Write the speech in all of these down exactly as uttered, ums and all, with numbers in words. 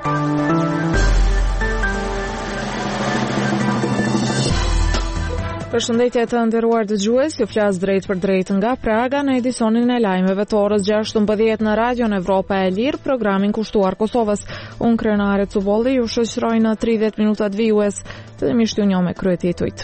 Përshëndetje të nderuar dëgjues, ju flas drejt për drejt nga Praga në edicionin e lajmeve të orës gjashtëmbëdhjetë në Radion Evropa e Lirë, programin kushtuar Kosovës. Unë Krenare Cubolli ju shoqëroj në tridhjetë minutat vijues, të misht ju njoh me kryetitujt.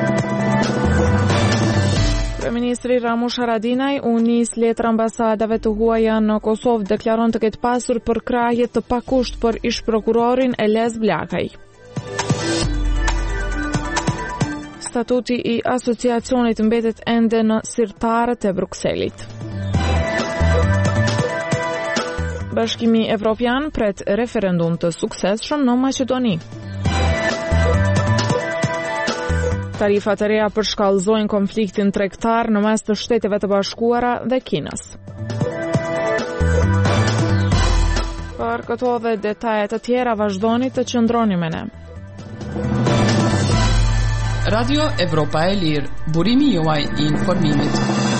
Kryeministri Ramush Haradinaj u nis letër ambasadave të huaja në Kosovë, deklaron të ketë pasur përkrahje të pakusht për ish prokurorin Elez Blakaj. Statuti i asociacionit mbetet ende në sirtarët e Brukselit. Bashkimi Evropian pret referendum të suksesshëm në Maqedoni. Tarifat e reja përshkallëzojnë konfliktin tregtar në mes të Shteteve të Bashkuara dhe Kinës. Për këto dhe detajet të tjera vazhdoni të qëndroni me ne. Radio Evropa e Lirë, burimi juaj i informimit.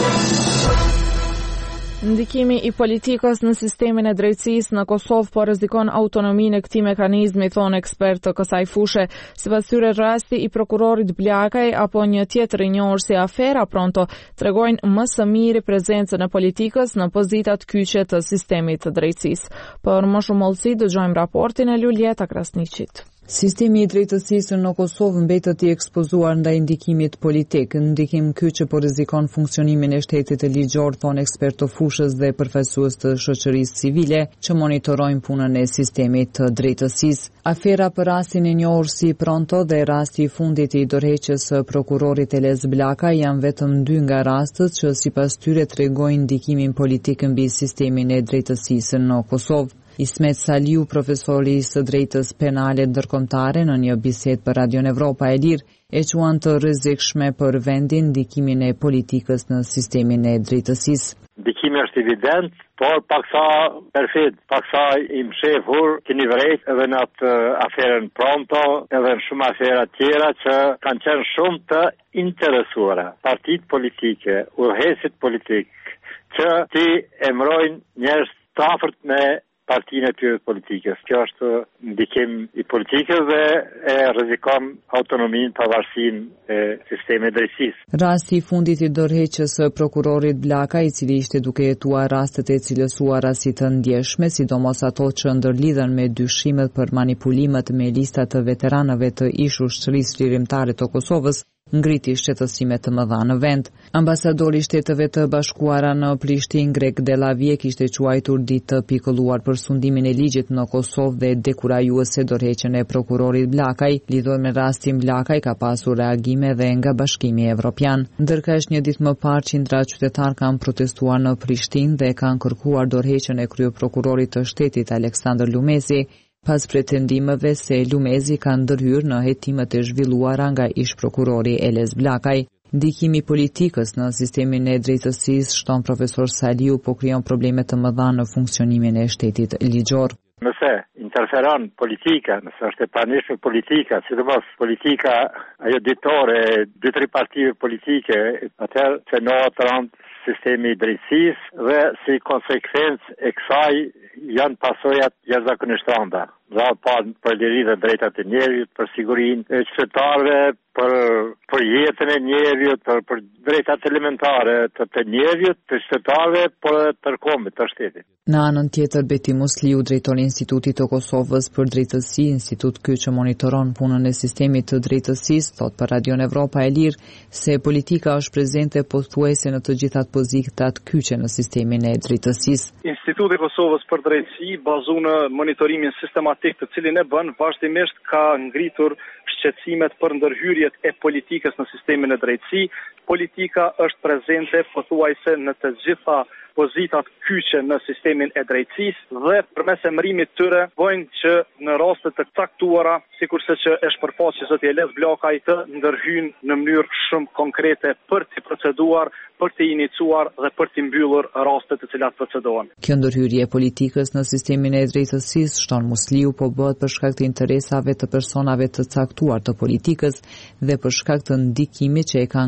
Ndikimi i politikës në sistemin e drejtësisë në Kosovë po rrezikon autonominë e këtij mekanizmi, thonë ekspertë të kësaj fushë. Sipas tyre, rasti i prokurorit Blakaj apo një tjetër i njohur si afera Pronto tregojnë më së miri prezencën e politikës në pozitat kyçe të sistemit të drejtësisë. Për më shumë hollësi dëgjojmë raportin e Lulieta Krasniqit. Sistemi i drejtësisë në Kosovë mbetet i ekspozuar ndaj ndikimit politik, ndikim ky që po rrezikon funksionimin e shtetit të ligjor, thonë ekspertë të fushës dhe përfaqësues të shoqërisë civile që monitorojnë punën e sistemit të drejtësisë. Afera për rastin e njohur si Pronto dhe rasti i fundit i dorëheqjes së prokurorit Elez Blakaj janë vetëm dy nga rastet që sipas tyre tregojnë ndikimin politik mbi sistemin e drejtësisë në Kosovë. Ismet Saliu, profesori i së drejtës penale ndërkombëtare, në një bisedë për Radion Evropa e Lirë, e quan të rrezikshme për vendin ndikimin e politikës në sistemin e drejtësisë. Ndikimi është evident, por paksa perfid, paksa i mshefur, keni vërejt edhe në atë aferën Pronto, edhe në shumë afera tjera që kanë qenë shumë të interesuara. Partitë politike, udhëheqësit politik, që ti emrojnë njerëz të afërt me partinë e tyre politikës. Kjo është ndikim i politikës dhe e rrezikon autonominë, pavarësinë e sistemit drejtësisë. Rasti i fundit i dorëheqjes së prokurorit Blakaj, i cili ishte duke hetuar rastet e cilësuara si të ndjeshme, sidomos ato që ndërlidhen me dyshimet për manipulimet me listat të veteranëve të ish ushtrisë lirimtare të Kosovës, ngriti shqetësime të mëdha në vend. Ambasadori i Shteteve të Bashkuara në Prishtinë, Greg Delavie, kishte quajtur ditë të pikëlluar për sundimin e ligjit në Kosovë dhe dekurajuese dorëheqjen e prokurorit Blakaj. Lidhur me rastin Blakaj ka pasur reagime dhe nga Bashkimi Evropian. Ndërkësh një ditë më parë qindra qytetar kanë protestuar në Prishtinë dhe kanë kërkuar dorëheqjen e kryeprokurorit të shtetit Aleksandër Lumezi, pas pretendimeve se Lumezi ka ndërhyrë në hetimet e zhvilluara nga ish prokurori Elez Blakaj. Ndikimi politikës në sistemin e drejtësisë, shton profesor Saliu, po krijon probleme të mëdha në funksionimin e shtetit ligjor. Nëse interferon politika, nëse është e pranishme politika, sidomos politika ajo ditore, dy tre partive politike, atëherë cënohet rand sistemi i drejtësisë dhe si konsekvencë e kësaj janë pasojat jashtëzakonisht rënda. Dhe pa për liri dhe drejtat e njerëzit, për sigurinë e qytetarëve, për për jetën e njerëzit, për për drejtat elementare të të njerëzit, të qytetarëve, por edhe të kombit të shtetit. Në anën tjetër, Beti Musliu, drejtori i Institutit të Kosovës për drejtësi, institut ky që monitoron punën e sistemit të drejtësisë, thot për Radion Evropa e Lirë se politika është prezente pothuajse në të gjithat pozitat kyçe në sistemin e drejtësisë. Instituti i Kosovës për drejtësi, bazuar në monitorimin sistematik të cilin e bën, vazhdimisht ka ngritur shqetësimet për ndërhyrjet e politikës në sistemin e drejtësi. Politika është prezente pothuajse në të gjitha pozitat kyçe në sistemin e drejtësisë dhe përmes emërimit tyre bojnë që në raste të caktuara, sikurse që e shpërfaqi zoti Elez Blakaj, të ndërhyjnë në mënyrë shumë konkrete për të proceduar, për të iniciuar dhe për të mbyllur rastet të cilat procedohen. Kjo ndërhyrje e politikës në sistemin e drejtësisë, shton Musliu, po bëhet për shkak të interesave të personave të caktuar të politikës dhe për shkak të ndikimit që e kanë krijuar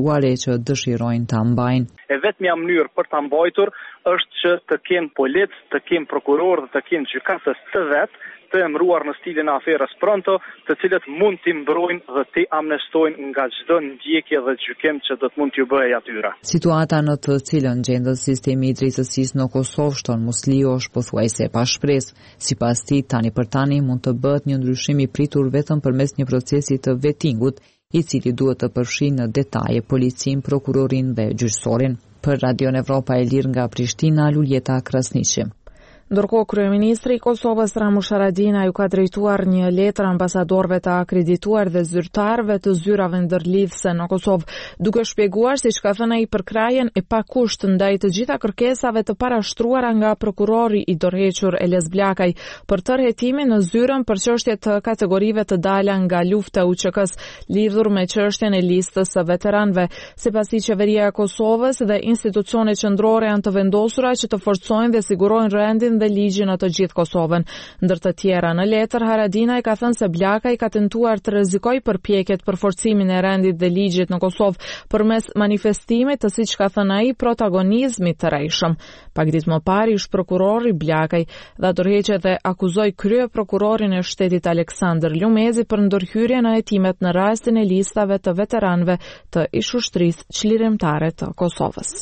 shkruare që dëshirojnë ta mbajnë. E vetmja mënyrë për ta mbajtur është që të kenë polic, të kenë prokuror dhe të kenë gjykatës të vetë, të emëruar në stilin e aferës Pronto, të cilët mund t'i mbrojnë dhe t'i amnestojnë nga çdo ndjekje dhe gjykim që do të mund t'ju bëjë atyra. Situata në të cilën gjendet sistemi i drejtësisë në Kosovë shton Musliu është pothuajse pa shpresë. Sipas tij, tani për tani mund të bëhet një ndryshim i pritur vetëm përmes një procesi të vettingut, i cili duhet të përfshijë në detaje policin, prokurorin dhe gjyqësorin. Për Radio Evropa e Lirë nga Prishtina, Luljeta Krasniqi. Ndërkohë, kryeministri i Kosovës Ramush Haradinaj ju ka drejtuar një letër ambasadorëve të akredituar dhe zyrtarëve të zyrave ndërlidhëse në Kosovë, duke shpjeguar siç ka thënë ai përkrajen e pakusht ndaj të gjitha kërkesave të parashtruara nga prokurori i dorëhequr Eles Bljakaj për tërhetimin në zyrën për çështje të kategorive të dala nga lufta U Q K-s lidhur me çështjen e listës së veteranëve. Sipas tij, qeveria e Kosovës dhe institucionet qendrore janë të vendosura që të forcojnë dhe sigurojnë rendin dhe ligjin në të gjithë Kosovën. Ndër të tjera në letër, Haradinaj ka thënë se Bljakaj ka tentuar të rrezikojë përpjekjet për forcimin e rendit dhe ligjit në Kosovë përmes manifestimit të, siç ka thënë ai, protagonizmit të rrejshëm. Pak ditë më parë, ish prokurori Bljakaj dha dorëheqje dhe akuzoi krye prokurorin e shtetit Aleksandër Lumezi për ndërhyrje në hetimet në rastin e listave të veteranëve të ish ushtrisë çlirimtare të Kosovës.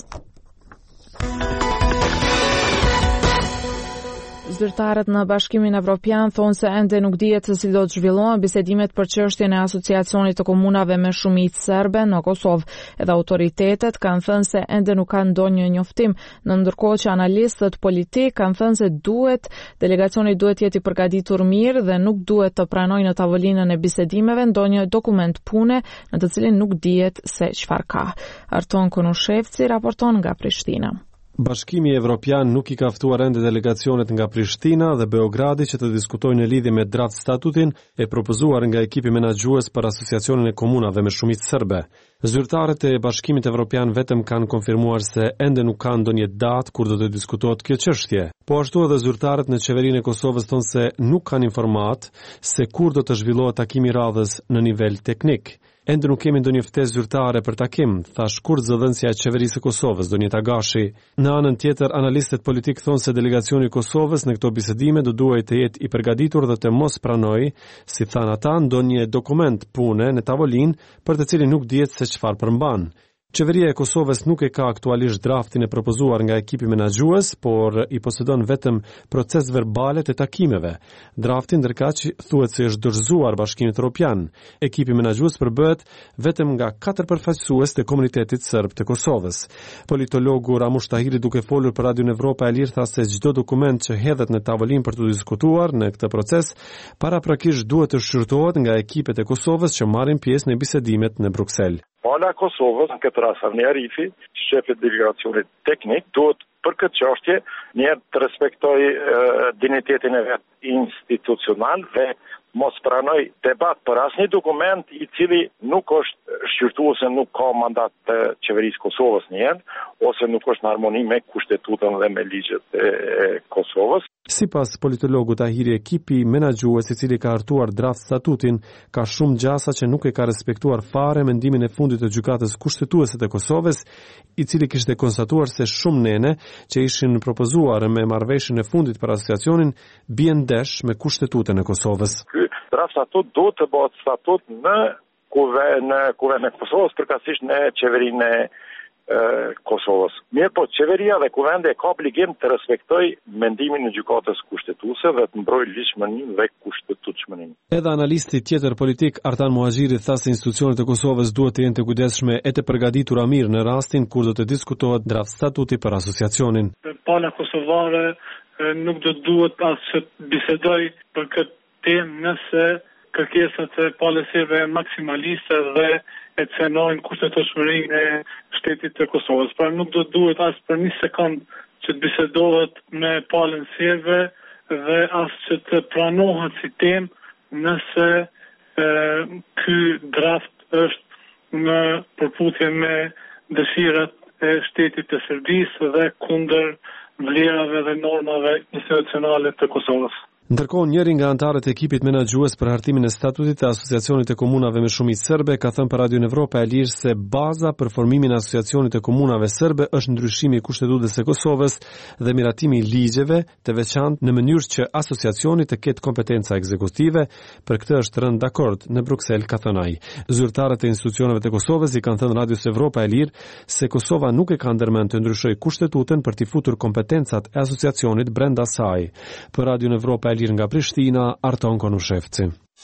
Zyrtarët në Bashkimin Evropian thonë se ende nuk dihet se si do të zhvillohen bisedimet për çështjen e asociacionit të komunave me shumicë serbe në Kosovë. Edhe autoritetet kanë thënë se ende nuk kanë ndonjë njoftim, në ndërkohë që analistët politik kanë thënë se duhet delegacioni duhet jetë i përgatitur mirë dhe nuk duhet të pranojë në tavolinën e bisedimeve ndonjë dokument pune në të cilin nuk dihet se çfarë ka. Arton Konushevci raporton nga Prishtina. Bashkimi Evropian nuk i ka ftuar ende delegacionet nga Prishtina dhe Beogradi që të diskutojnë në lidhje me draft statutin e propozuar nga ekipi menaxhues për asociacionin e komunave me shumicë serbe. Zyrtarët e Bashkimit Evropian vetëm kanë konfirmuar se ende nuk kanë ndonjë datë kur do të diskutohet kjo çështje. Po ashtu edhe zyrtarët në qeverinë e Kosovës thonë se nuk kanë informat se kur do të zhvillohet takimi i radhës në nivel teknik. Ende nuk kemi ndonjë ftesë zyrtare për takim, thash kurrëzëdhënësja e qeverisë së Kosovës, Donjeta Gashi. Në anën tjetër, analistët politik thonë se delegacioni i Kosovës në këto bisedime do duhet të jetë i përgatitur dhe të mos pranojë, si thanë ata, ndonjë dokument pune në tavolinë për të cilin nuk dihet se çfarë përmban. Qeveria e Kosovës nuk e ka aktualisht draftin e propozuar nga ekipi menaxhues, por i posedon vetëm proces verbale të takimeve. Drafti ndërkaq thuhet se është dorëzuar Bashkimit Evropian. Ekipi menaxhues përbëhet vetëm nga katër përfaqësues të komunitetit serb të Kosovës. Politologu Ramush Tahiri, duke folur për Radio Evropa e Lirë, tha se çdo dokument që hedhet në tavolinë për të diskutuar në këtë proces paraprakisht duhet të shqyrtohet nga ekipet e Kosovës që marrin pjesë në bisedimet në Bruksel. Pala Kosovës, në këtë rast Arni Arifi, shefi i delegacionit teknik, duhet për këtë çështje njerë të respektoj e, dinitetin e vet institucional dhe mos pranoj debat për asnjë dokument i cili nuk është shqyrtuar ose nuk ka mandat të qeverisë Kosovës njëherë, ose nuk është në harmoni me kushtetutën dhe me ligjet e Kosovës. Sipas politologut Tahiri, ekipi menaxhues i cili ka hartuar draft statutin ka shumë gjasa që nuk e ka respektuar fare mendimin e fundit të gjykatës kushtetuese të Kosovës, i cili kishte konstatuar se shumë nene që ishin propozuar me marrëveshjen e fundit për asociacionin bien ndesh me kushtetutën e Kosovës. Ky draft statut do të bëhet statut në kuvend në kuvendin e Kosovës, përkatësisht në qeverinë e Kosovës. Mirë po, qeveria dhe kuvendi ka obligim të respektoj mendimin e gjykatës kushtetuese dhe të mbrojë ligjshmërinë dhe kushtetutshmërinë. Edhe analisti tjetër politik Artan Muhaxhiri tha se institucionet e Kosovës duhet të jenë të kujdesshme e të përgatitura mirë në rastin kur do të diskutohet draft statuti për asociacionin. Pala kosovare nuk do duhet as të bisedoj për këtë temë nëse kërkesat e palës serbe maksimaliste dhe e cenojnë kushtetutshmërinë e shtetit të Kosovës. Pra nuk do duhet as për një sekond që të bisedohet me palën serbe dhe as që të pranohet si temë nëse e, ky draft është në përputhje me dëshirat e shtetit të Serbisë dhe kundër vlerave dhe normave institucionale të Kosovës. Ndërkohë, njëri nga anëtarët e ekipit menaxhues për hartimin e statutit të Asociacionit të Komunave me Shumicë Serbe ka thënë për Radio Evropa e Lirë se baza për formimin e Asociacionit të Komunave Serbe është ndryshimi i kushtetutës së Kosovës dhe miratimi i ligjeve të veçantë në mënyrë që asociacioni të ketë kompetenca ekzekutive. Për këtë është rënë dakord në Bruksel, ka thënë ai. Zyrtarët e institucioneve të Kosovës i kanë thënë Radios Evropa e Lirë se Kosova nuk e ka ndërmend të ndryshojë kushtetutën për t'i futur kompetencat e asociacionit brenda saj. Për Radio Evropa Lirë nga Prishtina, Arton Konushevci.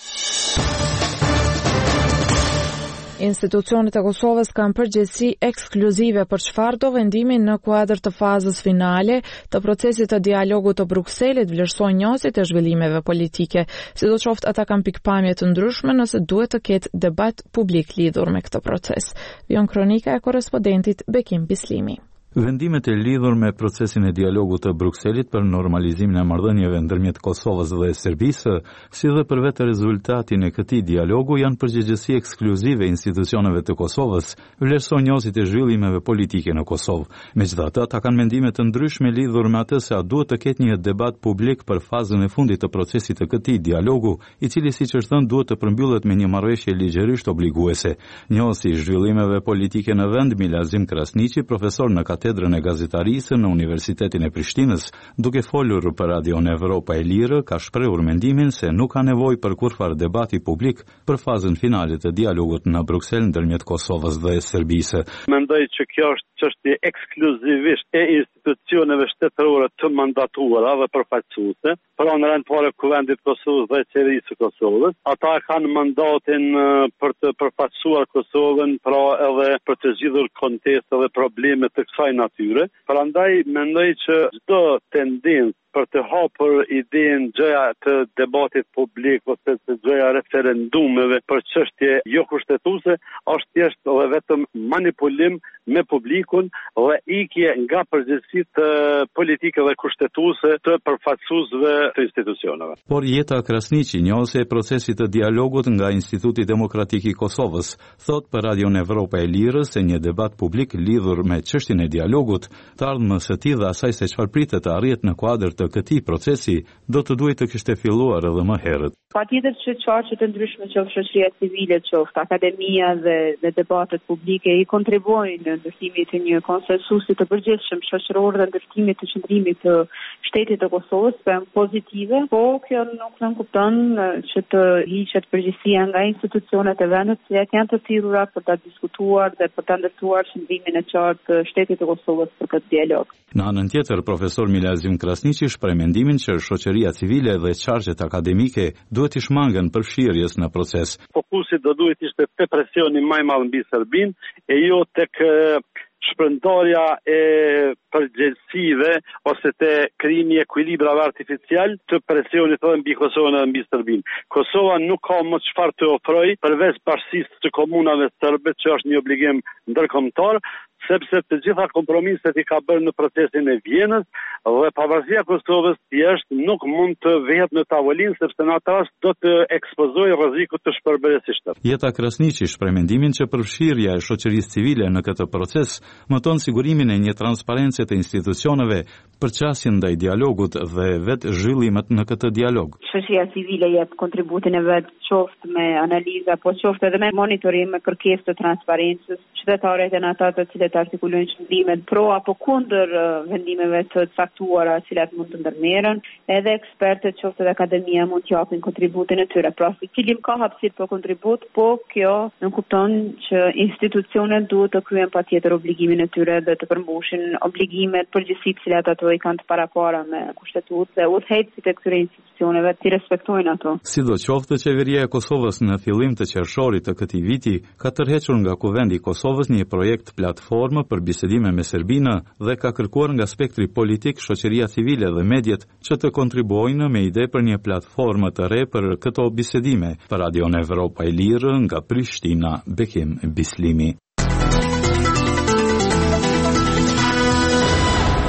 Institucionet e Kosovës kanë përgjegjësi ekskluzive për çfarë do vendimi në kuadër të fazës finale të procesit të dialogut të Brukselit vlerësojnë njësit e zhvillimeve politike. Sidoqoftë ata kanë pikpamje të ndryshme nëse duhet të ketë debat publik lidhur me këtë proces. Vion kronika e korrespondentit Bekim Bislimi. Vendimet e lidhur me procesin e dialogut të Brukselit për normalizimin e marrëdhënieve ndërmjet Kosovës dhe Serbisë, si dhe për vetë rezultatin e këtij dialogu janë përgjegjësi ekskluzive institucioneve të Kosovës, vlerëson njësit e zhvillimeve politike në Kosovë. Megjithatë, ata kanë mendime të ndryshme lidhur me atë se a duhet të ketë një debat publik për fazën e fundit të procesit të këtij dialogu, i cili siç është thënë duhet të përmbyllet me një marrëveshje ligjërisht obliguese. Njësi i zhvillimeve politike në vend, Milazim Krasniqi, profesor në katedrën e gazetarisë në Universitetin e Prishtinës, duke folur për Radio Evropa e Lirë, ka shprehur mendimin se nuk ka nevojë për kurrfarë debati publik për fazën finale të dialogut në Bruksel ndërmjet Kosovës dhe Serbisë. Mendoj që kjo është çështje ekskluzivisht e institucioneve shtetërore të mandatuara dhe përfaqësuese, pra në rend parë Kuvendit të Kosovës dhe Qeverisë së Kosovës. Ata kanë mandatin për të përfaqësuar Kosovën, pra edhe për të zgjidhur konteste dhe probleme të kësaj natyre. Prandaj mendoj që çdo tendencë për të hapur idenë gjëja të debatit publik ose të gjëja referendumeve për çështje jo kushtetuese është thjesht dhe vetëm manipulim me publikun dhe ikje nga përgjegjësitë politike dhe kushtetuese të përfaqësuesve të institucioneve. Por Jeta Krasniqi, njëse e procesit të dialogut nga Instituti Demokratik i Kosovës, thot për Radio Evropa e Lirë se një debat publik lidhur me çështjen e dialogut, të ardhmës së tij dhe asaj se çfarë pritet të arrihet në kuadër të këtij procesi, do të duhet të kishte filluar edhe më herët. Patjetër që çfarë të ndryshme qoftë shoqëria civile, qoftë akademia dhe, dhe debatet publike i kontribuojnë në ndërtimit të një konsensusi të përgjithshëm shoqëror dhe ndërtimit të qëndrimit të shtetit të Kosovës për pozitive, po kjo nuk nënkupton që të hiqet përgjegjësia nga institucionet e vendit që janë të thirrura për ta diskutuar dhe për ta ndërtuar qëndrimin e qartë të shtetit të Kosovës për këtë dialog. Në anën tjetër, profesor Milazim Krasniqi shpreh mendimin që shoqëria civile dhe qarqet akademike duhet të shmangen përfshirjes në proces. Fokusi do duhet ishte te presioni më i madh mbi Serbinë e jo tek shpërndarja e përgjegjësive ose te krijimi i ekuilibrave artificial të presionit edhe mbi Kosovën dhe mbi Serbinë. Kosova nuk ka më çfarë të ofrojë përveç bashkësisë të komunave serbe, që është një obligim ndërkombëtar, sepse të gjitha kompromiset i ka bërë në procesin e Vjenës dhe pavarësia Kosovës thjesht nuk mund të vehet në tavolinë sepse në atë rast do të ekspozojë rrezikut të shpërbërjes së shtetit. Jeta Krasniqi shpreh mendimin që përfshirja e shoqërisë civile në këtë proces mëton sigurimin e një transparence të institucioneve, përqasjen ndaj dialogut dhe vetë zhvillimet në këtë dialog. Shoqëria civile jep kontributin e vet qoftë me analiza, po qoftë edhe me monitorim, me kërkesë të transparencës, qytetarët janë ata të cilët artikulojnë qëndrimet pro apo kundër vendimeve të caktuara të cilat mund të ndërmerren, edhe ekspertët qoftë edhe akademia mund të japin kontributin e tyre. Pra, cilim ka hapësirë për kontribut, po kjo nuk kupton që institucionet duhet të kryejnë patjetër obligimin e tyre dhe të përmbushin obligimet përgjithësi të cilat ato i kanë të parapara me kushtetutë dhe udhëheqësit e këtyre institucioneve të respektojnë ato. Sidoqoftë, qeveria e Kosovës në fillim të qershorit të këtij viti ka tërhequr nga Kuvendi i Kosovës një projekt platformë për bisedime me Serbinë dhe ka kërkuar nga spektri politik, shoqëria civile dhe mediat që të kontribuojnë me ide për një platformë të re për këto bisedime. Për Radio Evropa e Lirë nga Prishtina, Bekim Bislimi.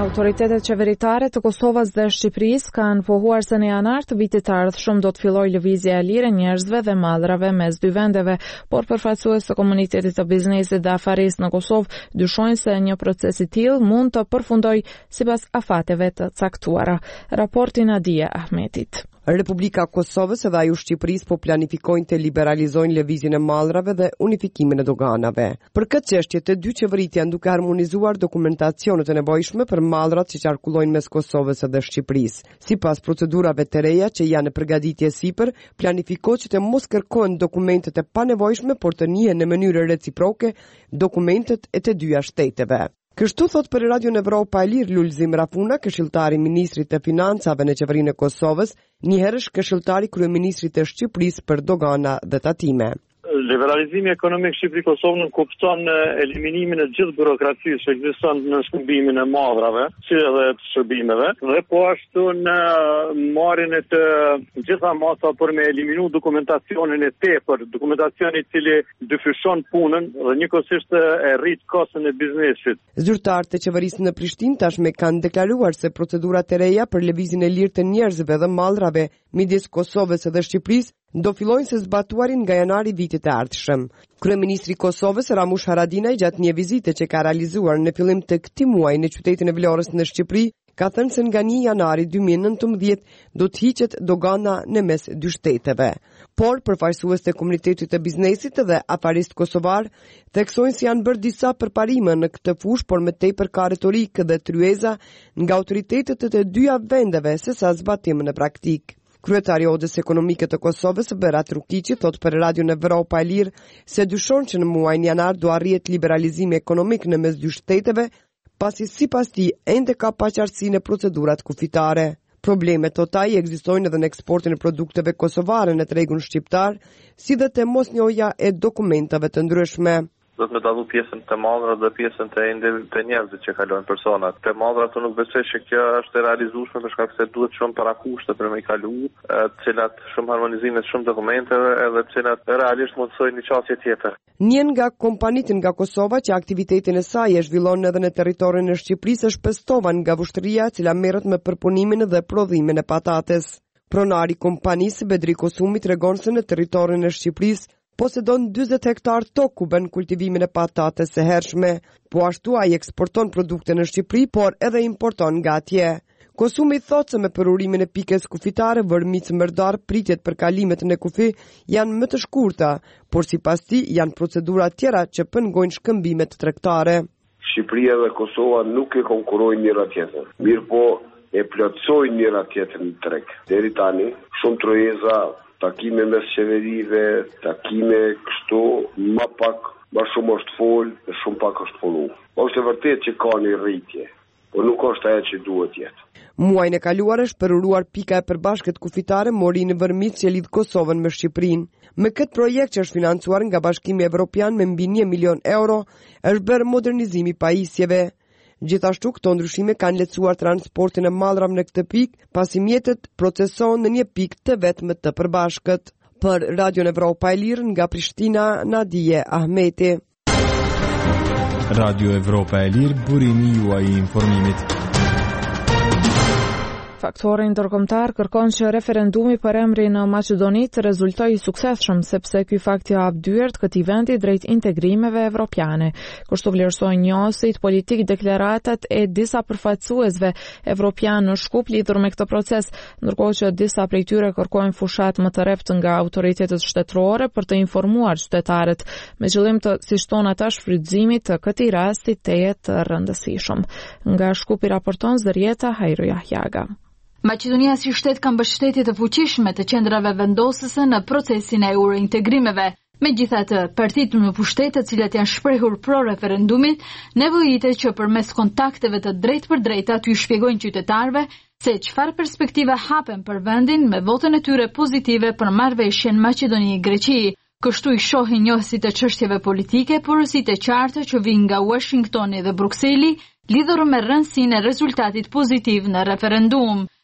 Autoritetet qeveritare të Kosovës dhe Shqipërisë kanë pohuar se në janar të vitit të ardhshëm do të fillojë lëvizja e lirë e njerëzve dhe mallrave mes dy vendeve, por përfaqësues të komunitetit të biznesit dhe afarisë në Kosovë dyshojnë se një proces i tillë mund të përfundojë sipas afateve të caktuara. Raporti Nadia Ahmetit. Republika Kosovës dhe ajo Shqipërisë po planifikojnë të liberalizojnë lëvizjen e mallrave dhe unifikimin e doganave. Për këtë çështje të dy qeveritë janë duke harmonizuar dokumentacionet e nevojshme për mallrat që qarkullojnë mes Kosovës dhe Shqipërisë. Sipas procedurave të reja që janë në përgatitje sipër, planifikohet që të mos kërkohen dokumentet e panevojshme, por të njihen në mënyrë reciproke dokumentet e të dyja shteteve. Kështu thot për Radio Evropa e Lirë Lulzim Rafuna, këshilltari i ministrit të financave në qeverinë e Kosovës, njëherësh këshilltari kryeministrit të Shqipërisë për dogana dhe tatime. Liberalizimi ekonomik Shqipëri-Kosovë nuk kupton eliminimin e gjithë burokracisë që ekziston në shkëmbimin e mallrave, si edhe të shërbimeve, dhe po ashtu në marrjen e të gjitha masa për me eliminu dokumentacionin e tepër, dokumentacioni i cili dyfyshon punën dhe njëkohësisht e rrit kostën e biznesit. Zyrtarët e qeverisë në Prishtinë tashmë kanë deklaruar se procedurat e reja për lëvizjen e lirë të njerëzve dhe mallrave midis Kosovës dhe Shqipërisë do fillojnë se zbatuarin nga janari vitit e ardhshëm. Kryeministri i Kosovës Ramush Haradinaj gjatë një vizite që ka realizuar në fillim të këtij muaji në qytetin e Vlorës në Shqipëri, ka thënë se nga një janari dy mijë e nëntëmbëdhjetë do të hiqet dogana në mes dy shteteve. Por përfaqësues të komunitetit të biznesit dhe afarist kosovar theksojnë se janë bërë disa përparime në këtë fushë, por më tepër ka retorikë dhe tryeza nga autoritetet të të dyja vendeve sesa zbatim në praktikë. Kryetari i Odës Ekonomike të Kosovës, Berat Rukiqi, thot për Radio Evropa e Lirë se dyshon që në muajin janar do arrihet liberalizimi ekonomik në mes dy shteteve, pasi sipas tij ende ka paqartësi në procedurat kufitare. Problemet të taj ekzistojnë edhe në eksportin e produkteve kosovare në tregun shqiptar, si dhe të mosnjohja e dokumentave të ndryshme. Do të më dallu pjesën të mallra dhe pjesën të të njerëzit që kalojnë personat. Të mallra të nuk besoj se kjo është e realizueshme për shkak se duhet shumë para kushte për me kalu, të cilat shumë harmonizime shumë dokumenteve edhe të cilat realisht mundsojnë një çështje tjetër. Njën nga kompanitë nga Kosova që aktivitetin e saj e zhvillon edhe në territorin e Shqipërisë është Pestovan nga Vushtrria, e cila merret me përpunimin dhe prodhimin e patates. Pronari i kompanisë Bedri Kosumi tregon se në territorin e Shqipërisë posedon dyzet hektar tokë ku bën kultivimin e patates së hershme, po ashtu ai eksporton produkte në Shqipëri, por edhe importon nga atje. Kosumi thotë se me përurimin e pikës kufitare, vërmicë mërdar pritjet për kalimet në kufi janë më të shkurta, por sipas tij janë procedura tjera që pengojnë shkëmbimet tregtare. Shqipëria dhe Kosova nuk e konkurrojnë njëra tjetrën, mirë po e plotësojnë njëra tjetrën në treg. Deri tani shumë trojeza, takime mes qeverive, takime kështu, më pak, më shumë është fol, dhe shumë pak është follu. Është e vërtet që ka një rritje, por nuk është ajo që duhet jetë. Muajin e kaluar është përuruar pika e përbashkët kufitare mori në vërmicë që lidh Kosovën me Shqipërinë. Me këtë projekt që është financuar nga Bashkimi Evropian me mbi një milion euro, është bërë modernizimi pajisjeve. Gjithashtu këto ndryshime kanë lehtësuar transportin e mallrave në këtë pikë, pasi mjetet procesohen në një pikë të vetme të përbashkët. Për Radio Evropa e Lirë nga Prishtina, Nadije Ahmeti. Radio Evropa e Lirë, burimi juaj i informimit. Faktori ndërkombëtar kërkon që referendumi për emrin në Maqedoni të rezultojë i suksesshëm, sepse ky fakt i hap dyert këtij vendi drejt integrimeve evropiane. Kështu vlerësojnë njohësit politik deklaratat e disa përfaqësuesve evropian në Shkup lidhur me këtë proces, ndërkohë që disa prej tyre kërkojnë fushat më të reptë nga autoritetet shtetërore për të informuar qytetarët, me qëllim të, siç thon ata, shfrytëzimit të këtij rasti të jetë rëndësishëm. Nga Shkupi raporton Zërieta Hajruja Hjaga. Maqedonia si shtet ka mbështetje të fuqishme të qendrave vendosëse në procesin e eurointegrimeve. Megjithatë, partitë në pushtet, të cilat janë shprehur pro referendumit, nevojitet që përmes kontakteve të drejtë për drejta t'ju shpjegojnë qytetarëve se çfarë perspektive hapen për vendin me votën e tyre pozitive për marrëveshjen Maqedoni-Greqi. Kështu i shohin njohësit e çështjeve politike, porositë e qarta që vijnë nga Washingtoni dhe Brukseli, lidhur me rëndësinë e rezultatit pozitiv në referendum.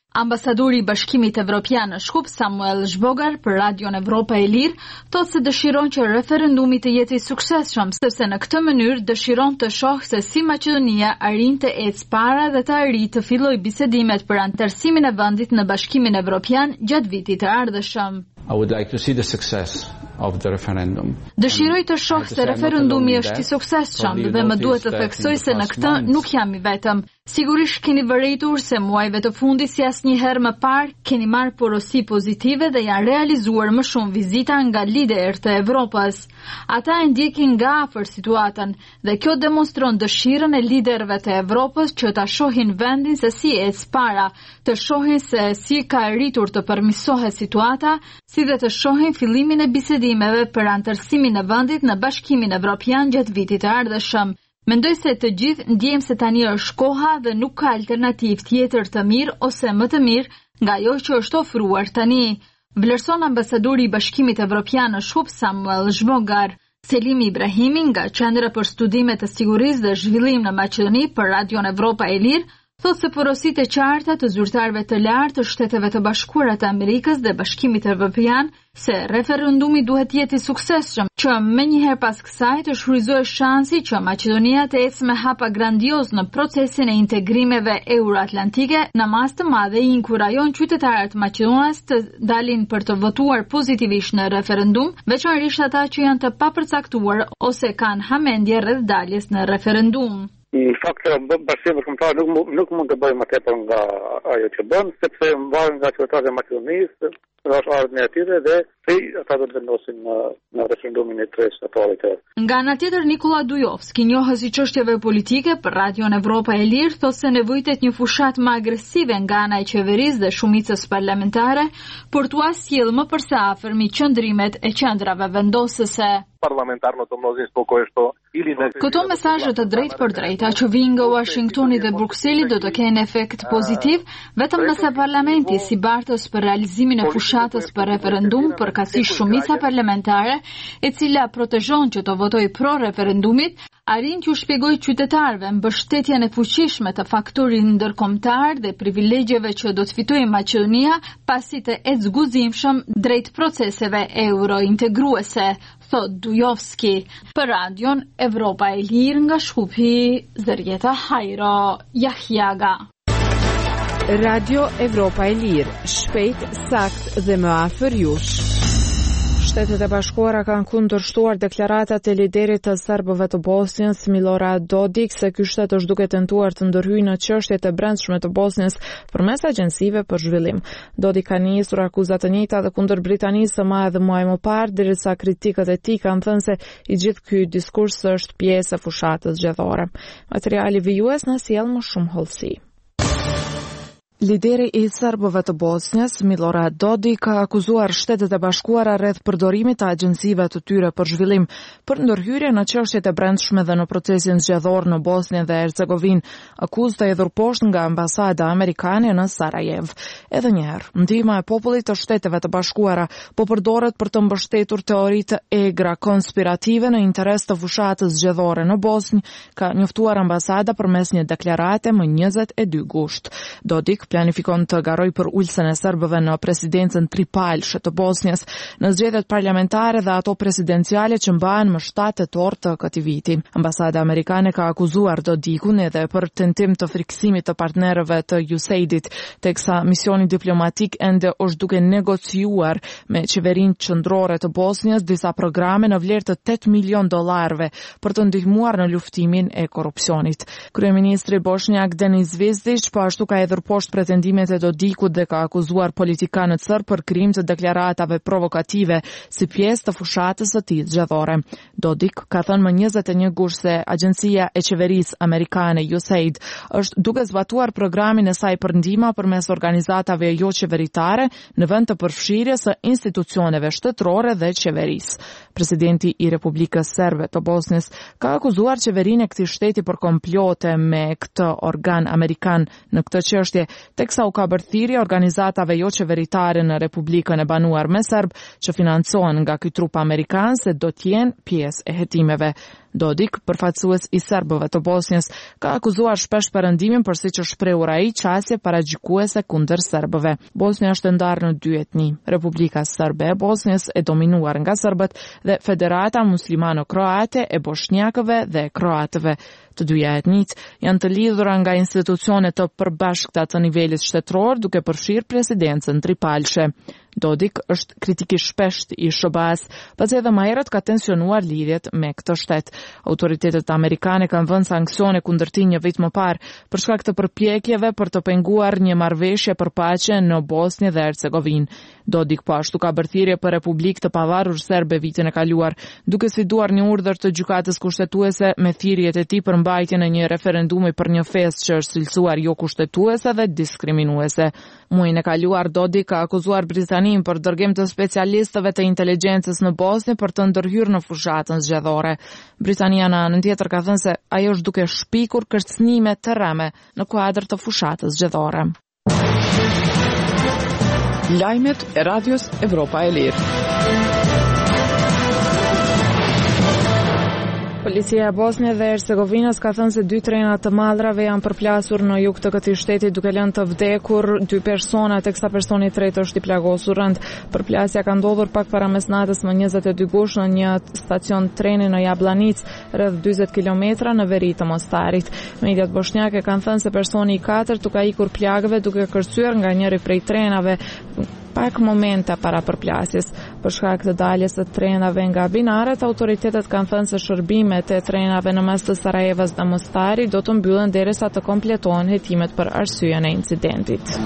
Ambasadori i Bashkimit Evropian në Shkup, Samuel Zhbogar, për Radion Evropa e Lirë, thotë se dëshiron që referendumi të jetë i suksesshëm, sepse në këtë mënyrë dëshiron të shohë se si Maqedonia arrin të ecë para dhe të arrijë të fillojë bisedimet për anëtarësimin e vendit në Bashkimin Evropian gjatë vitit të ardhshëm. I would like to see the success of the referendum. Dëshiroj të shoh se referendumi është i suksesshëm dhe më duhet të theksoj se në këtë nuk jam i vetëm. Sigurisht keni vërejtur se muajve të fundit si asnjëherë më parë keni marrë porosi pozitive dhe janë realizuar më shumë vizita nga liderët e Evropës. Ata e ndjekin nga afër situatën dhe kjo demonstron dëshirën e liderëve të Evropës që ta shohin vendin se si ecë para, të shohin se si ka arritur të përmirësohet situata, si dhe të shohin fillimin e bisedimeve për anëtarësimin e vendit në Bashkimin Evropian gjatë vitit të ardhshëm. Mendoj se të gjithë ndjejmë se tani është koha dhe nuk ka alternativë tjetër të mirë ose më të mirë nga ajo që është ofruar tani. Vlerëson ambasadori i Bashkimit Evropian në Shkup, Samuel Zhbogar. Selim Ibrahimi nga Qendra për Studime të Sigurisë dhe Zhvillim në Maqedoni për Radion Evropa e Lirë, thotë se porositë e qarta të zyrtarëve të lartë të Shteteve të Bashkuara të Amerikës dhe Bashkimit Evropian se referendumi duhet jetë i suksesshëm, që menjëherë pas kësaj të shfrytëzohet shansi që Maqedonia të ecë me hapa grandioz në procesin e integrimeve euroatlantike, në masë të madhe i inkurajon qytetarët maqedonas të dalin për të votuar pozitivisht në referendum, veçanërisht ata që janë të papërcaktuar ose kanë hamendje rreth daljes në referendum. Në fakt, bashkimi kombëtar nuk nuk mund të bëjë më tepër nga ajo që bën, sepse mbahen nga qytetarët e Maqedonisë, dhe është ardhmja e tyre dhe si ata do të vendosin në, në referendumin e tre shtatorit. Nga ana tjetër, Nikola Dujovski, njohës i çështjeve politike për Radion Evropa e Lirë, thotë se nevojitet një fushat më agresive nga ana e qeverisë dhe shumicës parlamentare për t'u sjellë më përsa afërmi qëndrimet e qendrave vendosëse. Parlamentarno të мнозинство кое-што или не. Këto mesazhe të drejtë për drejta që vijnë nga Washingtoni dhe Brukseli do të kenë efekt pozitiv vetëm nëse parlamenti si bartës për realizimin e fushatës për referendum përkatësisht shumica parlamentare, e cila protejon që të votojë pro referendumit, arrin t'ju shpjegoj qytetarëve mbështetjen e fuqishme të faktorit ndërkombëtar dhe privilegjeve që do të fitojë Maqedonia pasi të ecë guzimshëm drejt proceseve eurointegruese, thot Dujovski. Për Radion Evropa e Lirë nga Shkupi, Zërjeta Hajro Jahjaga. Radio Evropa e Lirë, shpejt, sakt dhe më afër jush. Shtetet e Bashkuara kanë kundërshtuar deklaratat e liderit të serbëve të Bosnjës, Milorad Dodik, se ky shtet është duke tentuar të ndërhyjë në çështjet e brendshme të Bosnjës përmes agjencive për zhvillim. Dodik ka nisur akuzat të njëjta dhe kundër Britanisë së madhe muaj më parë, derisa kritikët e tij kanë thënë se i gjithë ky diskurs është pjesë e fushatës zgjedhore. Materiali vijues na sjell më shumë hollësi. Lideri i serbëve të Bosnjës, Milorad Dodik, ka akuzuar Shtetet e Bashkuara rreth përdorimit të agjencive të tyre për zhvillim për ndërhyrje në çështjet e brendshme dhe në procesin zgjedhor në Bosnjë dhe Hercegovinë, akuzë të hedhur poshtë nga ambasada amerikane në Sarajevo. Edhe një herë, ndihma e popullit të Shteteve të Bashkuara po përdoret për të mbështetur teoritë egra konspirative në interes të fushatës zgjedhore në Bosnjë, ka njoftuar ambasada përmes një deklarate më njëzet e dy gusht. Dodik planifikon të garoj për ulësën e serbëve në presidencën tripalshë të Bosnjës në zgjedhjet parlamentare dhe ato presidenciale që mbahen më shtatë tetor të këtij viti. Ambasada amerikane ka akuzuar Dodikun edhe për tentim të friksimit të partnerëve të U S A I D-it, teksa misioni diplomatik ende është duke negociuar me qeverinë qendrore të Bosnjës disa programe në vlerë të tetë milion dollarëve për të ndihmuar në luftimin e korrupsionit. Kryeministri Bosnjak Denis Zvezdić po ashtu ka hedhur poshtë pretendimet e Dodikut dhe ka akuzuar politikanët serb për krim të deklaratave provokative si pjesë të fushatës së tij zgjedhore. Dodik ka thënë më njëzet e një gusht se agjencia e qeverisë amerikane U S A I D është duke zbatuar programin e saj për ndihmë përmes organizatave jo qeveritare në vend të përfshirjes së institucioneve shtetërore dhe qeverisë. Presidenti i Republikës Serbe të Bosnjës ka akuzuar qeverinë e këtij shteti për komplote me këtë organ amerikan në këtë çështje, teksa u ka bërë thirrje organizatave jo qeveritare në Republikën e banuar me serb që financohen nga ky trup amerikan se do të jenë pjesë e hetimeve. Dodik, përfaqësues i serbëve të Bosnjës, ka akuzuar shpesh perëndimin për siç është shprehur ai qasje paragjykuese kundër serbëve. Bosnja është ndarë në dy etni. Republika Serbe e Bosnjës e dominuar nga serbët dhe Federata Muslimano-Kroate e bosnjakëve dhe kroatëve. Të dyja etnic janë të lidhura nga institucione të përbashkëta të nivelit shtetëror, duke përfshirë presidencën tripalshe. Dodik është kritik i shpesht i S B A-s, pasi edhe më herët ka tensionuar lidhjet me këtë shtet. Autoritetet amerikane kanë vënë sanksione kundër tij një vit më parë për shkak të përpjekjeve për të penguar një marrëveshje për paqe në Bosnjë dhe Hercegovinë. Dodik po ashtu ka bërë thirrje për Republikë të Pavarur Serbe vitin e kaluar, duke sfiduar një urdhër të gjykatës kushtetuese me thirrjet e tij për mbajtjen e një referendumi për një festë që është cilësuar jo kushtetuese dhe diskriminuese. Muajin e kaluar Dodik ka akuzuar Britaninë për dërgim të specialistëve të inteligjencës në Bosnjë për të ndërhyrë në fushatën zgjedhore. Britania në anën tjetër ka thënë se ajo është duke shpikur kërcënime të rreme në kuadër të fushatës zgjedhore. Lajmet e Radios Evropa e Lirë. Policia e Bosnjë dhe Hercegovinës ka thënë se dy trena të mallrave janë përplasur në jug të këtij shteti duke lënë të vdekur dy persona, teksa personi i tretë është i plagosur rënd. Përplasja ka ndodhur pak para mesnatës më njëzet e dy gush në një stacion treni në Jablanic, rreth dyzet kilometra në veri të Mostarit. Mediat bosnjake kanë thënë se personi i katërt u ka ikur plagëve duke kërcyer nga njëri prej trenave pak momente para përplasjes. Për shkak të daljes së trenave nga binaret, autoritetet kanë thënë se shërbimet e trenave në mes të Sarajevës dhe Mostarit do të mbyllen derisa të kompletohen hetimet për arsyeën e incidentit.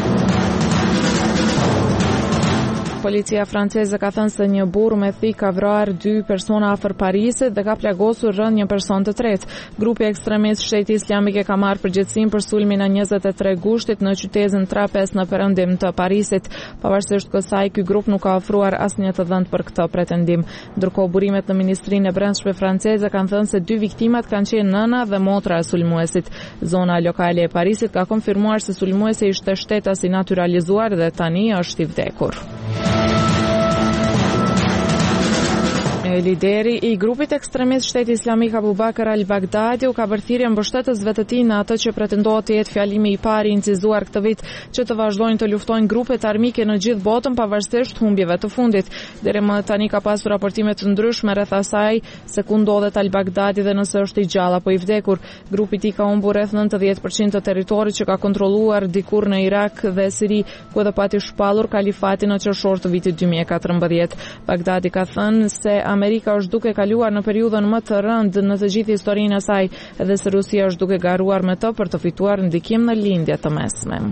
Policia franceze ka thënë se një burr me thik ka vrarë dy persona afër Parisit dhe ka plagosur rënd një person të tretë. Grupi ekstremist Shteti Islamik e ka marrë përgjegjësinë për sulmin e njëzet e tre gushtit në qytetin Trapez në perëndim të Parisit. Pavarësisht kësaj, ky grup nuk ka ofruar asnjë të dhënë për këtë pretendim. Ndërkohë, burimet në Ministrinë e Brendshme franceze kanë thënë se dy viktimat kanë qenë nëna dhe motra e sulmuesit. Zona lokale e Parisit ka konfirmuar se sulmuesi ishte shtetës i natyralizuar dhe tani është i vdekur. Lideri i grupit ekstremist Shteti Islamik Abu Bakr al-Baghdadi u ka bërë thirrje mbështetësve të tij në atë që pretendohet të jetë fjalimi i parë i incizuar këtë vit që të vazhdojnë të luftojnë grupet armike në gjithë botën pavarësisht humbjeve të fundit. Deri më tani ka pasur raportime të ndryshme rreth asaj se ku ndodhet al-Baghdadi dhe nëse është i gjallë apo i vdekur. Grupi i tij ka humbur rreth nëntëdhjetë përqind të territorit që ka kontrolluar dikur në Irak dhe Siri, ku edhe pati shpallur kalifatin në qershor të vitit dy mijë e katërmbëdhjetë. Baghdadi ka thënë se Amerika është duke kaluar në periudhën më të rëndë në të gjithë historinë e saj dhe se Rusia është duke garuar me të për të fituar ndikim në lindje të mesme.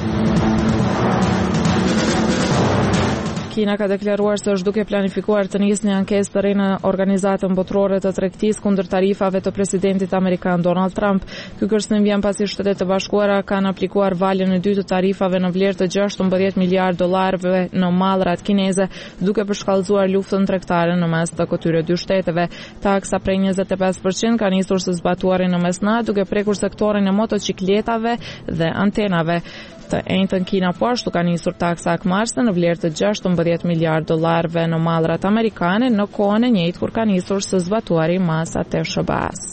Kina ka deklaruar se është duke planifikuar të nisë një ankesë të re në Organizatën Botërore të Tregtisë kundër tarifave të presidentit amerikan Donald Trump. Ky kërcënim vjen pasi Shtetet e Bashkuara kanë aplikuar valën e dytë të tarifave në vlerë të gjashtëmbëdhjetë miliardë dollarëve në mallrat kineze, duke përshkallëzuar luftën tregtare në mes të këtyre dy shteteve. Taksa prej njëzet e pesë përqind ka nisur së zbatuari në mesnatë, duke prekur sektorin e motocikletave dhe antenave. Të njëjtën Kina po ashtu ka nisur taksa akmarse në vlerë të gjashtëmbëdhjetë miliardë dollarëve në mallrat amerikane në kohën e njëjtë kur ka nisur së zbatuari masat e S B A-s.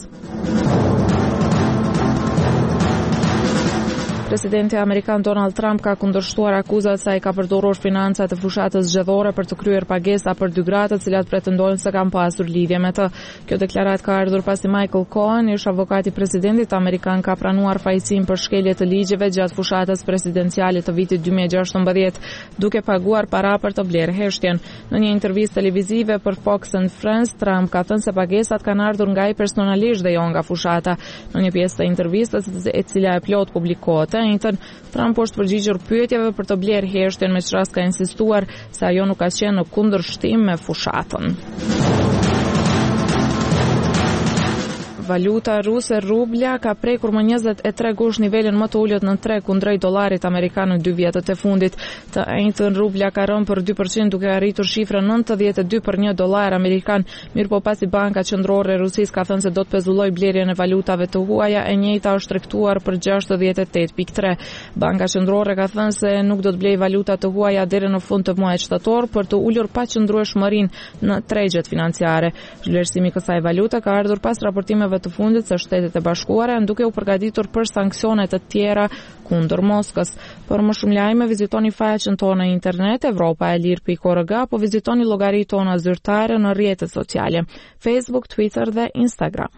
Presidenti amerikan Donald Trump ka kundërshtuar akuzat se ai ka përdorur financa të fushatës zgjedhore për të kryer pagesa për dy gratë të cilat pretendojnë se kanë pasur lidhje me të. Kjo deklaratë ka ardhur pasi Michael Cohen, ish avokati i presidentit amerikan, ka pranuar fajësinë për shkelje të ligjeve gjatë fushatës presidenciale të vitit dy mijë e gjashtëmbëdhjetë, duke paguar para për të blerë heshtjen. Në një intervistë televizive për Fox and Friends, Trump ka thënë se pagesat kanë ardhur nga ai personalisht dhe jo nga fushata. Në një pjesë të intervistës, e cila e plot publikohet, njëtën, Trump është përgjigjur pyetjeve për të blerë heshtjen, me çrast ka insistuar se ajo nuk ka qenë në kundërshtim me fushatën. Valuta ruse rublja ka prekur më njëzet e tre gush nivelin më të ulët në tre kundrejt dollarit amerikan në dy vjetët e fundit. Të njëjtën rubla ka rënë për dy përqind duke arritur shifrën nëntëdhjetë e dy për një dollar amerikan. Mirë po pasi Banka Qendrore e Rusisë ka thënë se do të pezulloj blerjen e valutave të huaja, e njëjta është trajtuar për gjashtëdhjetë e tetë pikë tre. Banka Qendrore ka thënë se nuk do të blej valuta të huaja deri në fund të muajit shtator për të ulur paqëndrueshmërinë në tregjet financiare. Vlerësimi i kësaj valute ka ardhur pas raportimeve të fundit se Shtetet e Bashkuara janë duke u përgatitur për sanksione të tjera kundër Moskës. Për më shumë lajme vizitoni faqen tonë në internet evropaelir pikë org apo vizitoni llogaritë tona zyrtare në rrjetet sociale Facebook, Twitter dhe Instagram.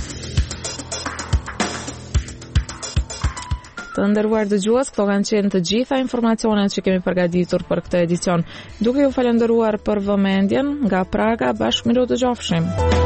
Të nderuar dëgjues, këto kanë qenë të gjitha informacionet që kemi përgatitur për këtë edicion. Duke ju falendëruar për vëmendjen, nga Praga, bashkë miru të gjofshim.